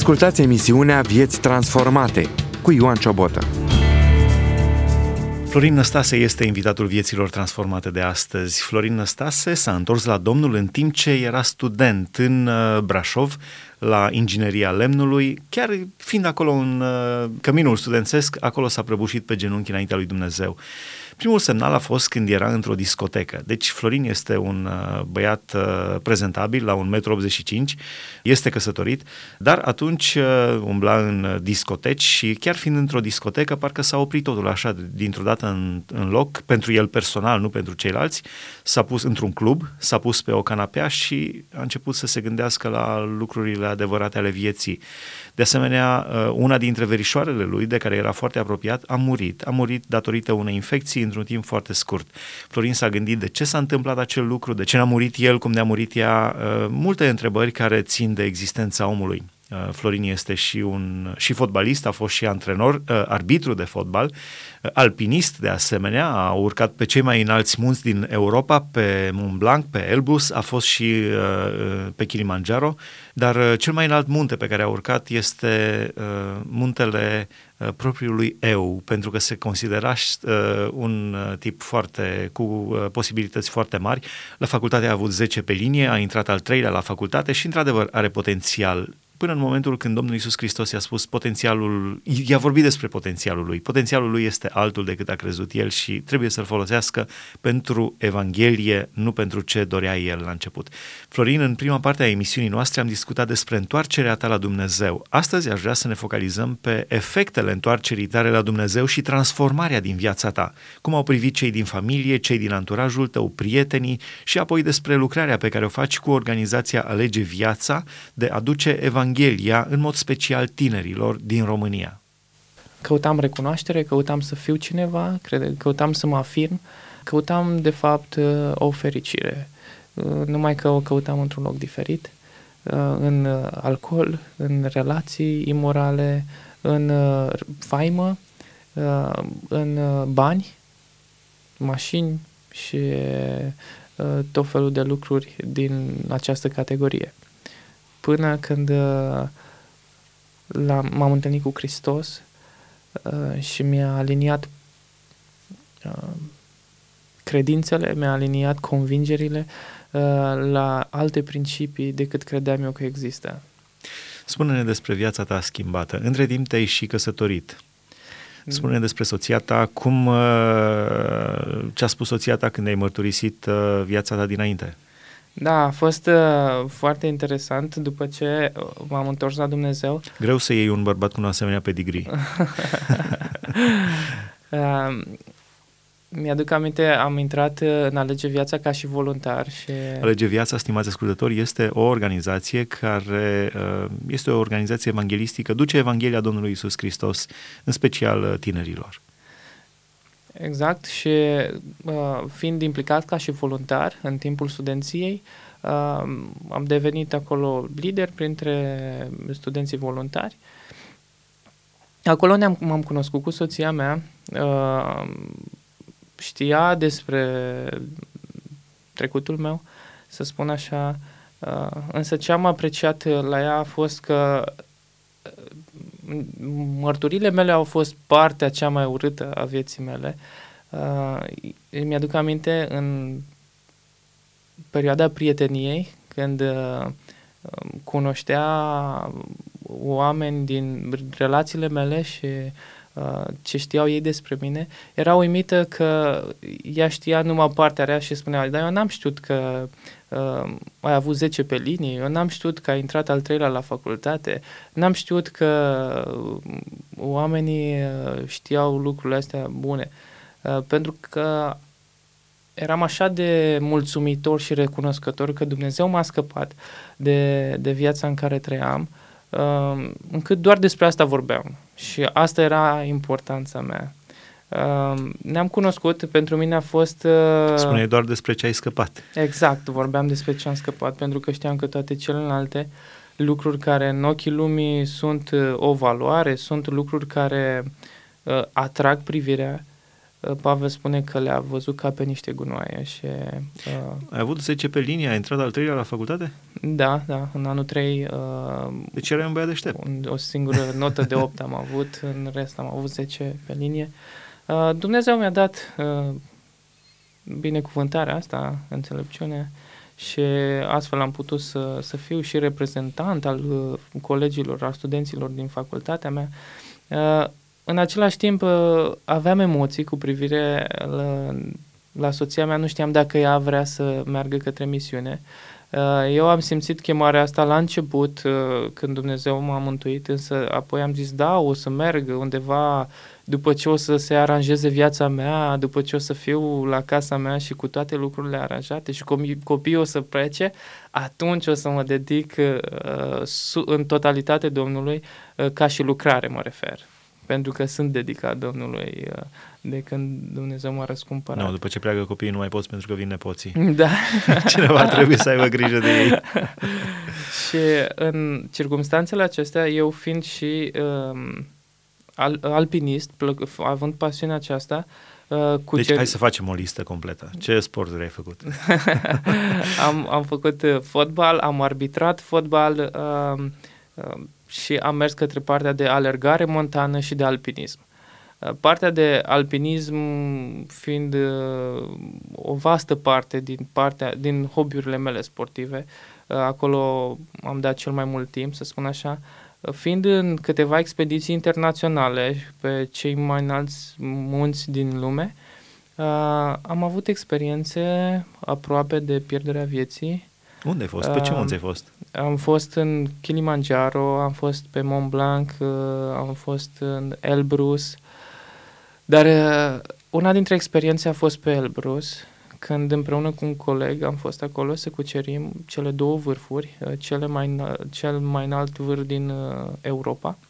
Ascultați emisiunea Vieți Transformate cu Ioan Ciobotă. Florin Năstase este invitatul Vieților Transformate de astăzi. Florin Năstase s-a întors la Domnul în timp ce era student în Brașov, la ingineria lemnului. Chiar fiind acolo în căminul studențesc, acolo s-a prăbușit pe genunchi înaintea lui Dumnezeu. Primul semnal a fost când era într-o discotecă. Deci Florin este un băiat prezentabil la 1,85 m, este căsătorit, dar atunci umbla în discoteci și chiar fiind într-o discotecă, parcă s-a oprit totul așa, dintr-o dată în loc, pentru el personal, nu pentru ceilalți, s-a pus într-un club, s-a pus pe o canapea și a început să se gândească la lucrurile adevărate ale vieții. De asemenea, una dintre verișoarele lui, de care era foarte apropiat, a murit datorită unei infecții într-un timp foarte scurt. Florin s-a gândit de ce s-a întâmplat acel lucru, de ce n-a murit el, cum ne-a murit ea, multe întrebări care țin de existența omului. Florin este și fotbalist, a fost și antrenor, arbitru de fotbal, alpinist de asemenea, a urcat pe cei mai înalți munți din Europa, pe Mont Blanc, pe Elbrus, a fost și pe Kilimanjaro, dar cel mai înalt munte pe care a urcat este muntele propriului eu, pentru că se considera un tip cu posibilități foarte mari. La facultate a avut 10 pe linie, a intrat al 3-lea la facultate și într-adevăr are potențial. Până în momentul când Domnul Iisus Hristos i-a spus i-a vorbit despre potențialul lui. Potențialul lui este altul decât a crezut el și trebuie să-l folosească pentru Evanghelie, nu pentru ce dorea el la început. Florin, în prima parte a emisiunii noastre am discutat despre întoarcerea ta la Dumnezeu. Astăzi aș vrea să ne focalizăm pe efectele întoarcerii tale la Dumnezeu și transformarea din viața ta. Cum au privit cei din familie, cei din anturajul tău, prietenii și apoi despre lucrarea pe care o faci cu organizația Alege Viața de a duce Evanghelia, în mod special tinerilor din România. Căutam recunoaștere, căutam să fiu cineva, căutam să mă afirm, căutam de fapt o fericire. Numai că o căutam într-un loc diferit, în alcool, în relații imorale, în faimă, în bani, mașini și tot felul de lucruri din această categorie. Până când m-am întâlnit cu Hristos și mi-a aliniat credințele, mi-a aliniat convingerile la alte principii decât credeam eu că există. Spune-ne despre viața ta schimbată. Între timp te-ai și căsătorit. Spune-ne despre soția ta, ce a spus soția ta când ai mărturisit viața ta dinainte? Da, a fost foarte interesant după ce m-am întors la Dumnezeu. Greu să iei un bărbat cu un asemenea pedigree. Mi-aduc aminte, am intrat în Alege Viața ca și voluntar. Și... Alege Viața, stimați ascultători, este o organizație care este o organizație evanghelistică, duce Evanghelia Domnului Iisus Hristos, în special tinerilor. Exact, și fiind implicat ca și voluntar în timpul studenției, am devenit acolo lider printre studenții voluntari. Acolo m-am cunoscut cu soția mea, știa despre trecutul meu, să spun așa, însă ce am apreciat la ea a fost că mărturile mele au fost partea cea mai urâtă a vieții mele. Mi-aduc aminte în perioada prieteniei, când cunoștea oameni din relațiile mele și ce știau ei despre mine, era uimită că ea știa numai partea rea și spunea, dar eu n-am știut că ai avut 10 pe linie, eu n-am știut că ai intrat al 3-lea la facultate, n-am știut că oamenii știau lucrurile astea bune, pentru că eram așa de mulțumitor și recunoscător că Dumnezeu m-a scăpat de viața în care trăiam, încât doar despre asta vorbeam și asta era importanța mea. Ne-am cunoscut, pentru mine a fost... Spune doar despre ce ai scăpat. Exact, vorbeam despre ce am scăpat, pentru că știam că toate celelalte lucruri care în ochii lumii sunt o valoare, sunt lucruri care atrag privirea, Pavel spune că le-a văzut ca pe niște gunoaie și... Ai avut 10 pe linie? Ai intrat al 3-lea la facultate? Da, în anul 3... Deci erai un băiat deștept. O singură notă de 8 am avut, în rest am avut 10 pe linie. Dumnezeu mi-a dat binecuvântarea asta, înțelepciune, și astfel am putut să fiu și reprezentant al colegilor, al studenților din facultatea mea. În același timp aveam emoții cu privire la soția mea, nu știam dacă ea vrea să meargă către misiune. Eu am simțit chemarea asta la început, când Dumnezeu m-a mântuit, însă apoi am zis, da, o să merg undeva după ce o să se aranjeze viața mea, după ce o să fiu la casa mea și cu toate lucrurile aranjate și copiii o să plece, atunci o să mă dedic în totalitate Domnului, ca și lucrare mă refer. Pentru că sunt dedicat Domnului de când Dumnezeu m-a răscumpărat. Nu, după ce pleacă copiii nu mai poți pentru că vin nepoții. Da. Cineva trebuie să aibă grijă de ei. Și în circumstanțele acestea, eu fiind și alpinist, având pasiunea aceasta, deci hai să facem o listă completă. Ce sporturi ai făcut? Am făcut fotbal, am arbitrat fotbal, și am mers către partea de alergare montană și de alpinism. Partea de alpinism fiind o vastă parte din hobby-urile mele sportive, acolo am dat cel mai mult timp, să spun așa, fiind în câteva expediții internaționale pe cei mai înalți munți din lume, am avut experiențe aproape de pierderea vieții. Unde ai fost? Pe ce munți ai fost? Am fost în Kilimanjaro, am fost pe Mont Blanc, am fost în Elbrus, dar una dintre experiențe a fost pe Elbrus, când împreună cu un coleg am fost acolo să cucerim cele două vârfuri, cel mai înalt vârf din Europa.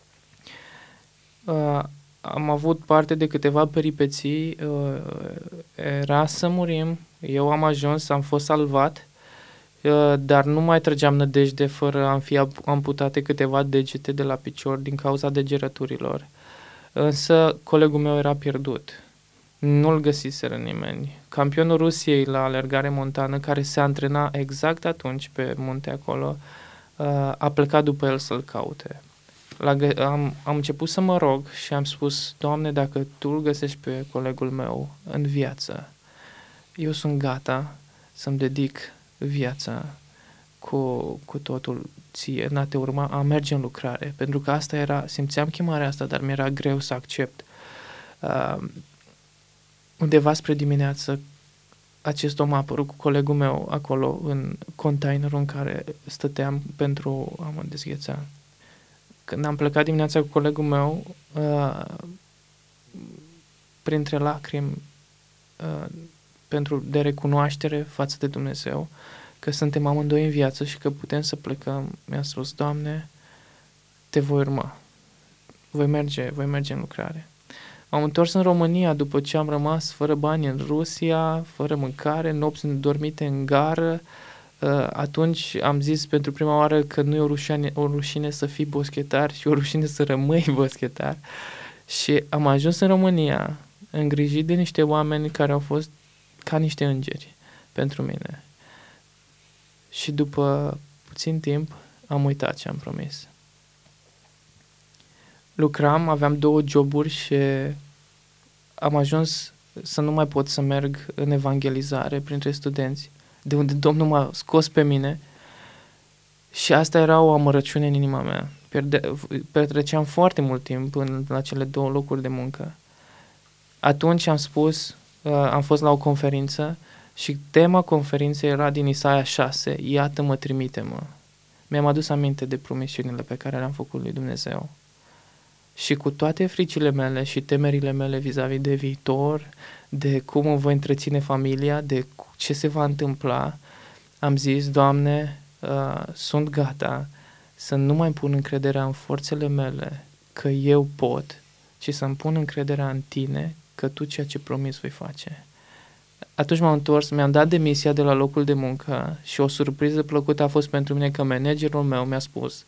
Am avut parte de câteva peripeții, era să murim, eu am ajuns, am fost salvat, dar nu mai trăgeam nădejde fără a fi amputate câteva degete de la picior din cauza degerăturilor. Însă colegul meu era pierdut. Nu-l găsiseră nimeni. Campionul Rusiei la alergare montană, care se antrena exact atunci pe munte acolo, a plecat după el să-l caute. Am început să mă rog și am spus, Doamne, dacă Tu îl găsești pe colegul meu în viață, eu sunt gata să-mi dedic viața cu totul ție, n-a te urma, a merge în lucrare, pentru că asta era, simțeam chemarea asta, dar mi-era greu să accept. Undeva spre dimineață, acest om a apărut cu colegul meu acolo, în containerul în care stăteam pentru a mă dezgheța. Când am plecat dimineața cu colegul meu, printre lacrimi, de recunoaștere față de Dumnezeu, că suntem amândoi în viață și că putem să plecăm, mi-a spus, Doamne, te voi urma, voi merge în lucrare. M-am întors în România după ce am rămas fără bani în Rusia, fără mâncare, nopți dormite în gară. Atunci am zis pentru prima oară că nu e o rușine să fii boschetar și o rușine să rămâi boschetar. Și am ajuns în România îngrijit de niște oameni care au fost ca niște îngeri pentru mine. Și după puțin timp am uitat ce am promis. Lucram, aveam 2 joburi și am ajuns să nu mai pot să merg în evangelizare printre studenți, de unde Domnul m-a scos pe mine și asta era o amărăciune în inima mea. Petreceam foarte mult timp la cele 2 locuri de muncă. Atunci am spus, am fost la o conferință și tema conferinței era din Isaia 6, iată-mă, trimite-mă. Mi-am adus aminte de promisiunile pe care le-am făcut lui Dumnezeu. Și cu toate fricile mele și temerile mele vis-a-vis de viitor, de cum îmi voi întreține familia, de ce se va întâmpla, am zis, Doamne, sunt gata să nu mai pun încrederea în forțele mele, că eu pot, ci să-mi pun încrederea în Tine, că Tu ceea ce promis voi face. Atunci m-am întors, mi-am dat demisia de la locul de muncă și o surpriză plăcută a fost pentru mine că managerul meu mi-a spus,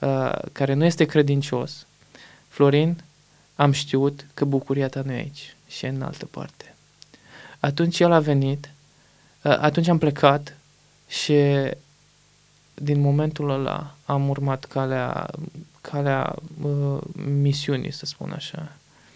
care nu este credincios, Florin, am știut că bucuria ta nu e aici și e în altă parte. Atunci el a venit, atunci am plecat și din momentul ăla am urmat calea misiunii, să spun așa.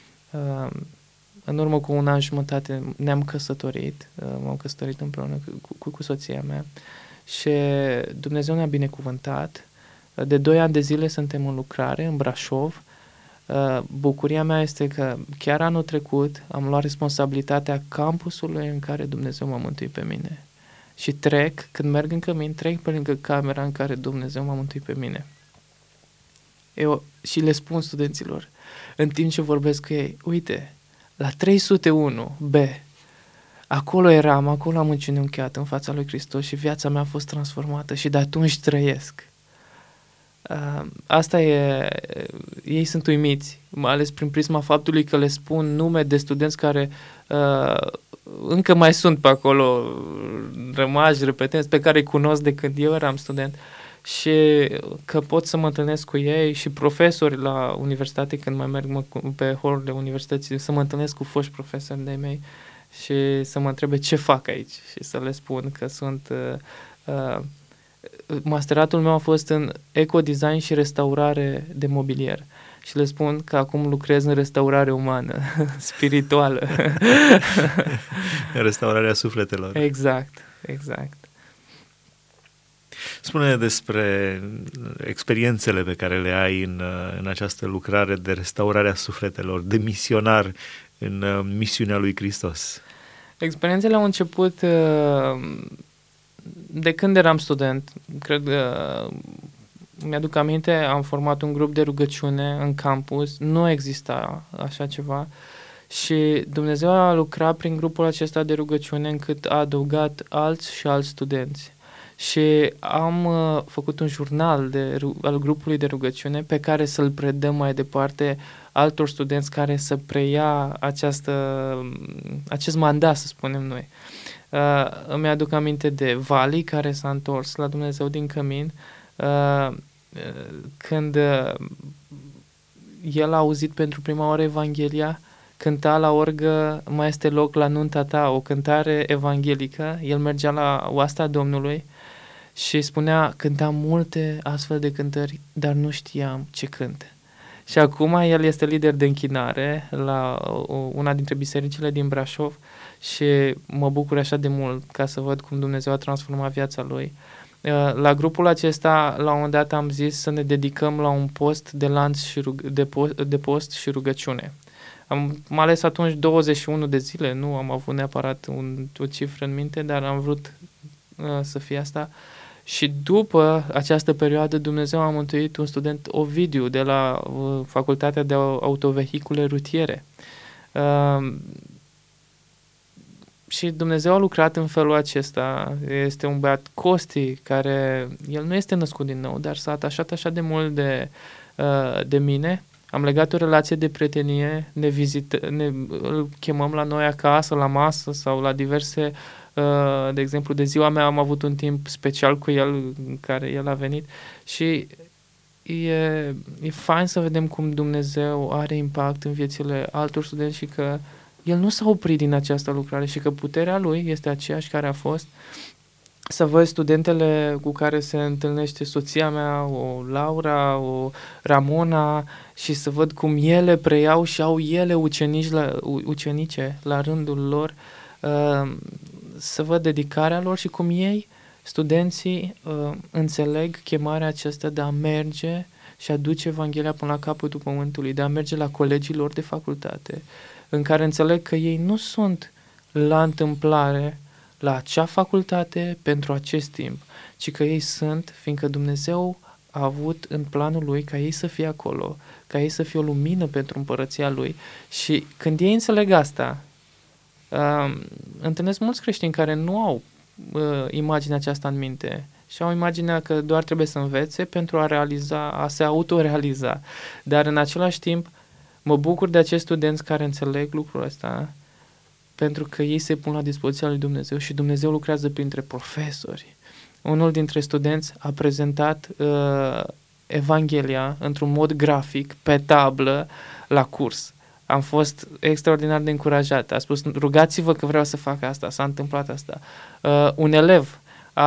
În urmă cu 1 an și jumătate ne-am căsătorit, m-am căsătorit împreună cu soția mea și Dumnezeu ne-a binecuvântat. De 2 ani de zile suntem în lucrare în Brașov. Bucuria mea este că chiar anul trecut am luat responsabilitatea campusului în care Dumnezeu m-a mântuit pe mine. Și când merg în cămin, trec pe lângă camera în care Dumnezeu m-a mântuit pe mine. Eu și le spun studenților, în timp ce vorbesc cu ei, uite, la 301B, acolo am îngenunchiat în fața lui Hristos și viața mea a fost transformată și de atunci trăiesc. Asta e, ei sunt uimiți, mai ales prin prisma faptului că le spun nume de studenți care încă mai sunt pe acolo, rămași, repetenți, pe care îi cunosc de când eu eram student și că pot să mă întâlnesc cu ei și profesori la universitate când mai merg pe holurile universității, să mă întâlnesc cu foști profesori de-ai mei și să mă întrebe ce fac aici și să le spun că sunt... Masteratul meu a fost în ecodesign și restaurare de mobilier și le spun că acum lucrez în restaurare umană, spirituală. Restaurarea sufletelor. Exact. Spune-ne despre experiențele pe care le ai în această lucrare de restaurare a sufletelor, de misionar în misiunea lui Hristos. Experiențele au început de când eram student. Cred că mi-aduc aminte, am format un grup de rugăciune în campus, nu exista așa ceva și Dumnezeu a lucrat prin grupul acesta de rugăciune încât a adăugat alți și alți studenți. Și am făcut un jurnal al grupului de rugăciune pe care să-l predăm mai departe altor studenți care să preia acest mandat, să spunem noi. Îmi aduc aminte de Vali, care s-a întors la Dumnezeu din cămin, când el a auzit pentru prima oară Evanghelia, cânta la orgă Mai este loc la nunta ta, o cântare evanghelică. El mergea la oasta Domnului și cânta multe astfel de cântări, dar nu știam ce cânte. Și acum el este lider de închinare la una dintre bisericile din Brașov și mă bucur așa de mult ca să văd cum Dumnezeu a transformat viața lui. La grupul acesta, la un moment dat am zis să ne dedicăm la un post de lanț de post și rugăciune. Am ales atunci 21 de zile, nu am avut neapărat o cifră în minte, dar am vrut să fie asta. Și după această perioadă Dumnezeu a mântuit un student, Ovidiu, de la Facultatea de Autovehicule Rutiere. Și Dumnezeu a lucrat în felul acesta. Este un băiat, Costi, care, el nu este născut din nou, dar s-a atașat așa de mult de mine. Am legat o relație de prietenie, îl chemăm la noi acasă, la masă sau la diverse, de exemplu, de ziua mea am avut un timp special cu el în care el a venit și e fain să vedem cum Dumnezeu are impact în viețile altor studenți și că el nu s-a oprit din această lucrare și că puterea lui este aceeași care a fost. Să văd studentele cu care se întâlnește soția mea, o Laura, o Ramona, și să văd cum ele preiau și au ele ucenice la rândul lor, să văd dedicarea lor și cum ei, studenții, înțeleg chemarea aceasta de a merge și a duce Evanghelia până la capătul pământului, de a merge la colegii lor de facultate, în care înțeleg că ei nu sunt la întâmplare la acea facultate pentru acest timp, ci că ei sunt, fiindcă Dumnezeu a avut în planul lui ca ei să fie acolo, ca ei să fie o lumină pentru împărăția lui. Și când ei înțeleg asta, întâlnesc mulți creștini care nu au imaginea aceasta în minte și au imaginea că doar trebuie să învețe pentru a se autorealiza. Dar în același timp mă bucur de acești studenți care înțeleg lucrul ăsta, pentru că ei se pun la dispoziția lui Dumnezeu și Dumnezeu lucrează printre profesori. Unul dintre studenți a prezentat Evanghelia într-un mod grafic, pe tablă, la curs. am fost extraordinar de încurajat. A spus, rugați-vă că vreau să fac asta, s-a întâmplat asta. Un elev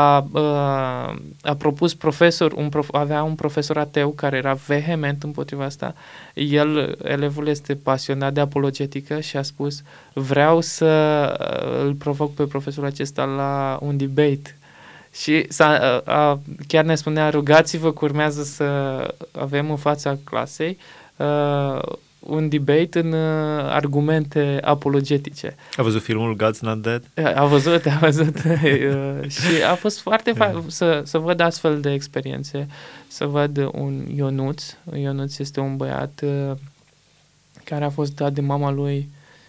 a propus avea un profesor ateu care era vehement împotriva asta. Elevul este pasionat de apologetică și a spus, vreau să îl provoc pe profesorul acesta la un debate. Și chiar ne spunea, rugați-vă că urmează să avem în fața clasei un debate în argumente apologetice. A văzut filmul God's Not Dead? A văzut. Și a fost foarte fain să văd astfel de experiențe, să văd un Ionuț. Ionuț este un băiat care a fost dat de mama lui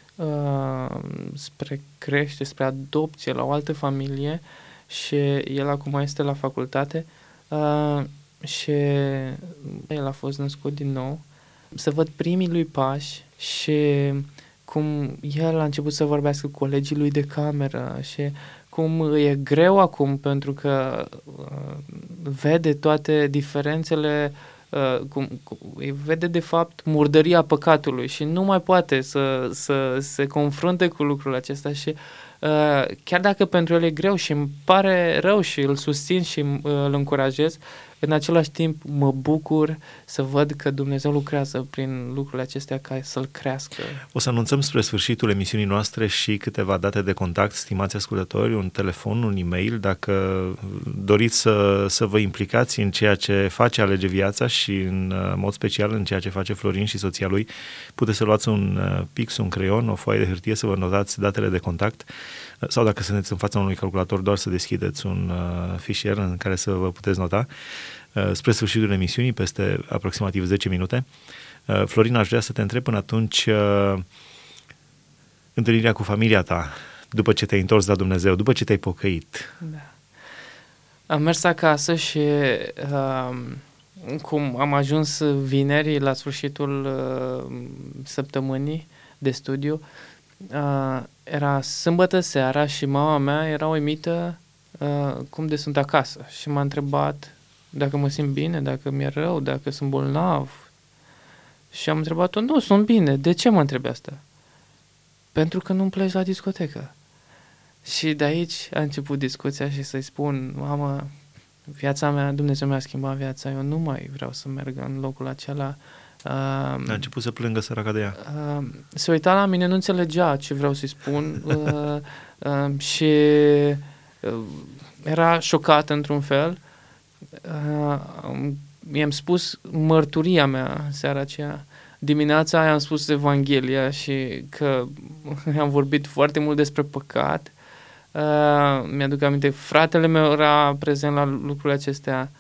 spre crește, spre adopție la o altă familie și el acum este la facultate și el a fost născut din nou. Să văd primii lui pași și cum el a început să vorbească cu colegii lui de cameră și cum e greu acum pentru că vede toate diferențele, vede de fapt murdăria păcatului și nu mai poate să se confrunte cu lucrul acesta și chiar dacă pentru el e greu și îmi pare rău și îl susțin și îl încurajez, în același timp mă bucur să văd că Dumnezeu lucrează prin lucrurile acestea ca să-l crească. O să anunțăm spre sfârșitul emisiunii noastre și câteva date de contact, stimați ascultători, un telefon, un e-mail, dacă doriți să vă implicați în ceea ce face Alege Viața și în mod special în ceea ce face Florin și soția lui, puteți să luați un pix, un creion, o foaie de hârtie să vă notați datele de contact sau dacă sunteți în fața unui calculator doar să deschideți un fișier în care să vă puteți nota. Spre sfârșitul emisiunii, peste aproximativ 10 minute. Florin, aș vrea să te întreb până atunci întâlnirea cu familia ta, după ce te-ai întors la Dumnezeu, după ce te-ai pocăit. Da. Am mers acasă și cum am ajuns vineri la sfârșitul săptămânii de studiu, era sâmbătă seara și mama mea era uimită cum de sunt acasă și m-a întrebat dacă mă simt bine, dacă mi-e rău, dacă sunt bolnav. Și am întrebat-o, nu, sunt bine. De ce mă întrebi asta? Pentru că nu-mi pleci la discotecă. Și de aici a început discuția și să-i spun, mamă, viața mea, Dumnezeu mi-a schimbat viața, eu nu mai vreau să merg în locul acela. A început să plângă săraca de ea. Se uita la mine, nu înțelegea ce vreau să-i spun și era șocat într-un fel. Mi-am spus mărturia mea seara aceea. Dimineața aia am spus Evanghelia și că am vorbit foarte mult despre păcat. Mi-aduc aminte, fratele meu era prezent la lucrurile acestea.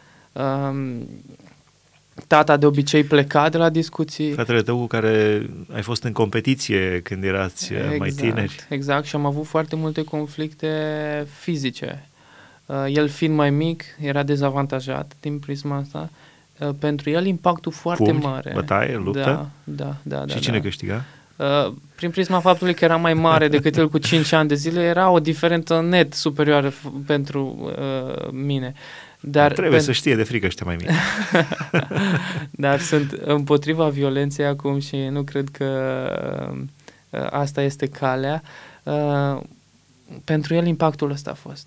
Tata de obicei pleca de la discuții. Fratele tău cu care ai fost în competiție când erați mai tineri. Exact, și am avut foarte multe conflicte fizice. El fiind mai mic, era dezavantajat din prisma asta. Pentru el impactul foarte mare. Bătaie, luptă? Da. Și cine câștiga? Prin prisma faptului că era mai mare decât el cu 5 ani de zile, era o diferență net superioară pentru mine. Dar trebuie să știe de frică ăștia mai mici. Dar sunt împotriva violenței acum și nu cred că asta este calea. Pentru el impactul ăsta a fost.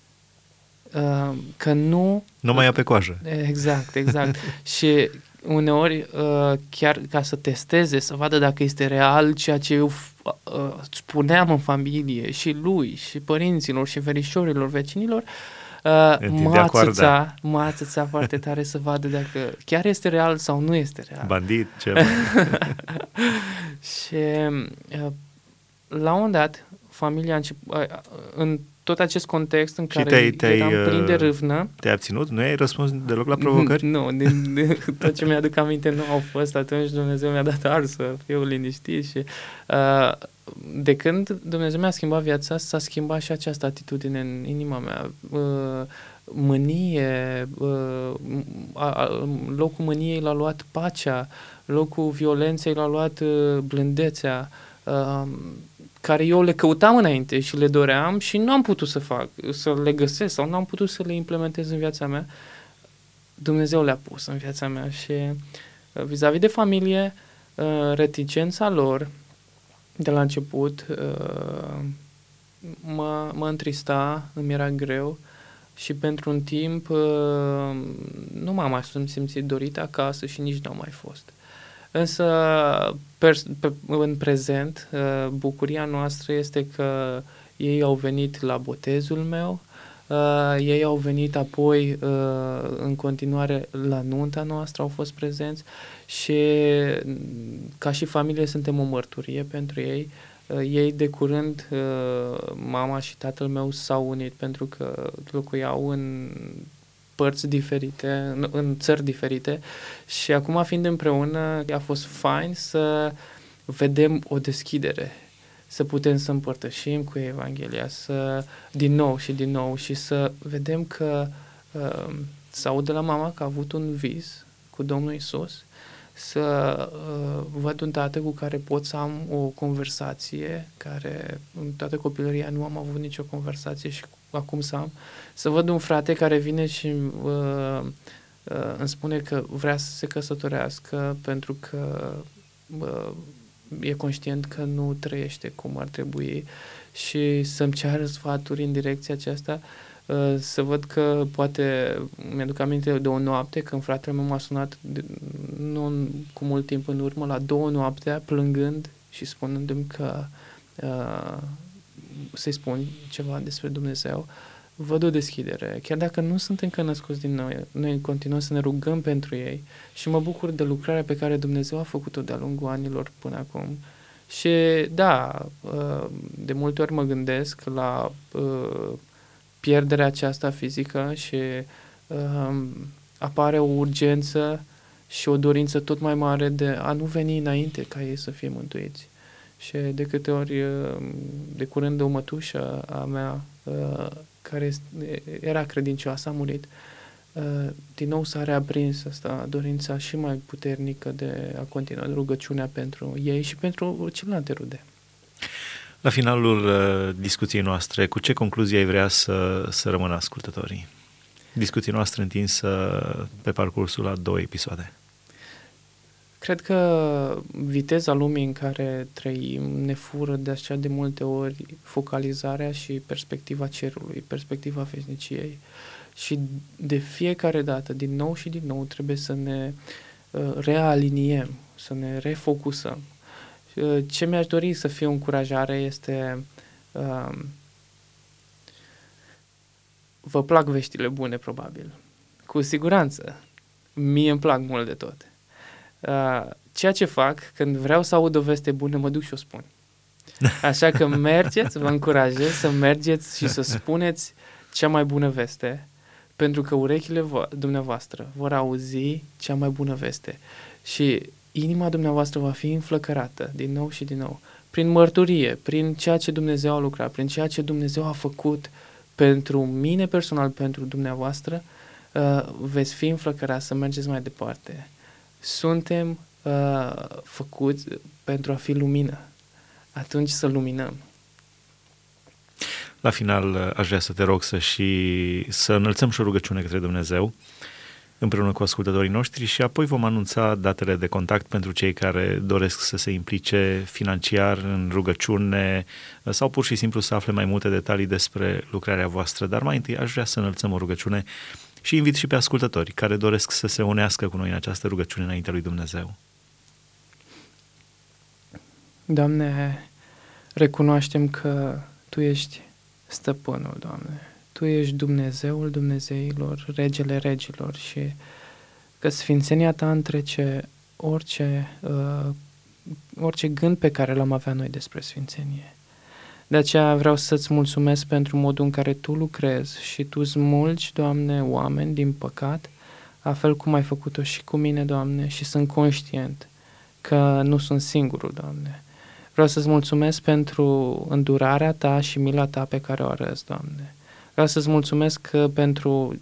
Că nu mai ia pe coajă. Exact. Și uneori chiar ca să testeze, să vadă dacă este real ceea ce eu spuneam în familie și lui și părinților și verișorilor, vecinilor, mă atâța foarte tare să vadă dacă chiar este real sau nu este real. Bandit, ceva. Și la un dat familia a început, în tot acest context în care eram plin de râvnă. Te-ai abținut? Nu ai răspuns deloc la provocări? Nu, din tot ce mi-aduc aminte nu au fost. Atunci Dumnezeu mi-a dat ar să fiu liniștit și de când Dumnezeu mi-a schimbat viața, s-a schimbat și această atitudine în inima mea. Mânie, locul mâniei l-a luat pacea, locul violenței l-a luat blândețea, care eu le căutam înainte și le doream și nu am putut să le găsesc sau nu am putut să le implementez în viața mea. Dumnezeu le-a pus în viața mea și vis-a-vis de familie, Reticența lor de la început mă întrista, îmi era greu și pentru un timp nu m-am mai simțit dorit acasă și nici n-am mai fost. Însă, în prezent, bucuria noastră este că ei au venit la botezul meu, ei au venit apoi în continuare la nunta noastră, au fost prezenți și ca și familie suntem o mărturie pentru ei. Ei de curând, mama și tatăl meu s-au unit pentru că locuiau în părți diferite, în țări diferite și acum fiind împreună a fost fain să vedem o deschidere, să putem să împărtășim cu Evanghelia, din nou și să vedem că să aud de la mama că a avut un vis cu Domnul Iisus, să văd un tată cu care pot să am o conversație, care în toată copilăria nu am avut nicio conversație și acum să văd un frate care vine și îmi spune că vrea să se căsătorească pentru că e conștient că nu trăiește cum ar trebui și să-mi ceară sfaturi în direcția aceasta, să văd că poate, mi-aduc aminte de o noapte când fratele meu m-a sunat nu cu mult timp în urmă, la 2 noaptea, plângând și spunându-mi că să-i spun ceva despre Dumnezeu. Văd o deschidere, chiar dacă nu sunt încă născuți din noi continuăm să ne rugăm pentru ei și mă bucur de lucrarea pe care Dumnezeu a făcut-o de-a lungul anilor până acum. Și da, de multe ori mă gândesc la pierderea aceasta fizică și apare o urgență și o dorință tot mai mare de a nu veni înainte ca ei să fie mântuiți. Și de câte ori, de curând o mătușă a mea, care era credincioasă, a murit, din nou s-a reaprins asta, dorința și mai puternică de a continua rugăciunea pentru ei și pentru celelalte rude. La finalul discuției noastre, cu ce concluzie ai vrea să rămână ascultătorii? Discuția noastră întinsă pe parcursul a 2 episoade. Cred că viteza lumii în care trăim ne fură de așa de multe ori focalizarea și perspectiva cerului, perspectiva veșniciei. Și de fiecare dată, din nou și din nou, trebuie să ne realiniem, să ne refocusăm. Ce mi-aș dori să fie o încurajare este vă plac veștile bune, probabil. Cu siguranță. Mie îmi plac mult de tot. Ceea ce fac, când vreau să aud o veste bună, mă duc și o spun. Așa că mergeți, vă încurajez să mergeți și să spuneți cea mai bună veste, pentru că urechile dumneavoastră vor auzi cea mai bună veste. Și inima dumneavoastră va fi înflăcărată din nou și din nou, prin mărturie, prin ceea ce Dumnezeu a lucrat, prin ceea ce Dumnezeu a făcut pentru mine personal, pentru dumneavoastră, veți fi înflăcărați să mergeți mai departe. Suntem făcuți pentru a fi lumină. Atunci să luminăm. La final aș vrea să te rog să înălțăm și o rugăciune către Dumnezeu împreună cu ascultătorii noștri și apoi vom anunța datele de contact pentru cei care doresc să se implice financiar în rugăciune sau pur și simplu să afle mai multe detalii despre lucrarea voastră. Dar mai întâi aș vrea să înălțăm o rugăciune și invit și pe ascultători care doresc să se unească cu noi în această rugăciune înaintea lui Dumnezeu. Doamne, recunoaștem că Tu ești stăpânul, Doamne. Tu ești Dumnezeul Dumnezeilor, Regele Regilor și că sfințenia Ta întrece orice gând pe care l-am avea noi despre sfințenie. De aceea vreau să-ți mulțumesc pentru modul în care Tu lucrezi și Tu smulgi, Doamne, oameni din păcat, la fel cum ai făcut-o și cu mine, Doamne, și sunt conștient că nu sunt singurul, Doamne. Vreau să-ți mulțumesc pentru îndurarea Ta și mila Ta pe care o arăți, Doamne. Vreau să-ți mulțumesc pentru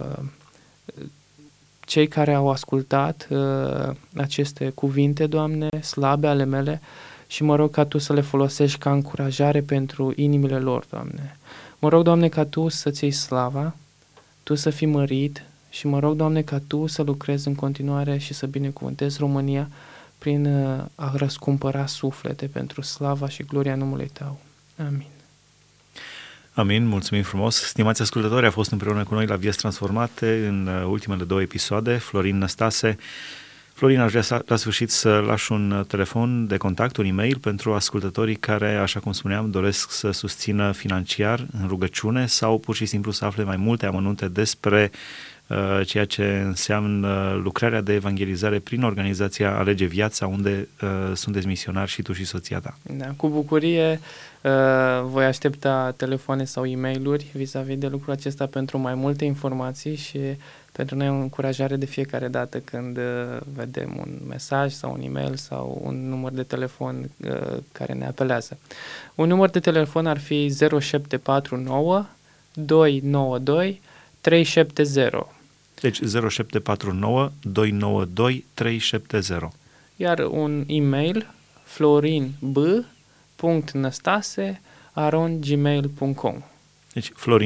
cei care au ascultat aceste cuvinte, Doamne, slabe ale mele și mă rog ca Tu să le folosești ca încurajare pentru inimile lor, Doamne. Mă rog, Doamne, ca Tu să-ți iei slava, Tu să fii mărit și mă rog, Doamne, ca Tu să lucrezi în continuare și să binecuvântezi România prin a răscumpăra suflete pentru slava și gloria numului Tău. Amin. Amin, mulțumim frumos. Stimați ascultători, a fost împreună cu noi la Vieți Transformate în ultimele 2 episoade, Florin Năstase. Florin, aș vrea la sfârșit să lași un telefon de contact, un e-mail pentru ascultătorii care, așa cum spuneam, doresc să susțină financiar în rugăciune sau pur și simplu să afle mai multe amănunte despre ceea ce înseamnă lucrarea de evangelizare prin organizația Alege Viața, unde sunteți misionari și tu și soția ta. Da, cu bucurie voi aștepta telefoane sau e-mail-uri vis-a-vis de lucrul acesta pentru mai multe informații și pentru noi o încurajare de fiecare dată când vedem un mesaj sau un e-mail sau un număr de telefon care ne apelează. Un număr de telefon ar fi 0749 292 370. Deci 0749 292 370. Iar un e-mail florinb.năstase@gmail.com. Deci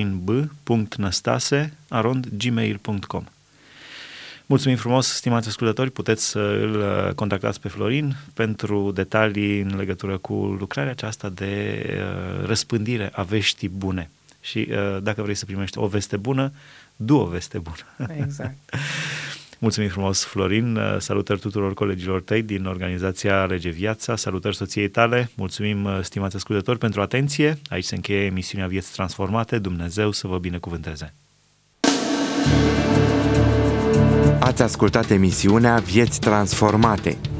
florinb.năstase@gmail.com. Mulțumim frumos, stimați ascultători, puteți să îl contactați pe Florin pentru detalii în legătură cu lucrarea aceasta de răspândire a veștii bune. Și dacă vrei să primești o veste bună, du o veste bună. Exact. Mulțumim frumos, Florin, salutări tuturor colegilor tăi din organizația Alege Viața, salutări soției tale, mulțumim, stimați ascultători, pentru atenție. Aici se încheie emisiunea Vieți Transformate, Dumnezeu să vă binecuvânteze. Ați ascultat emisiunea Vieți Transformate.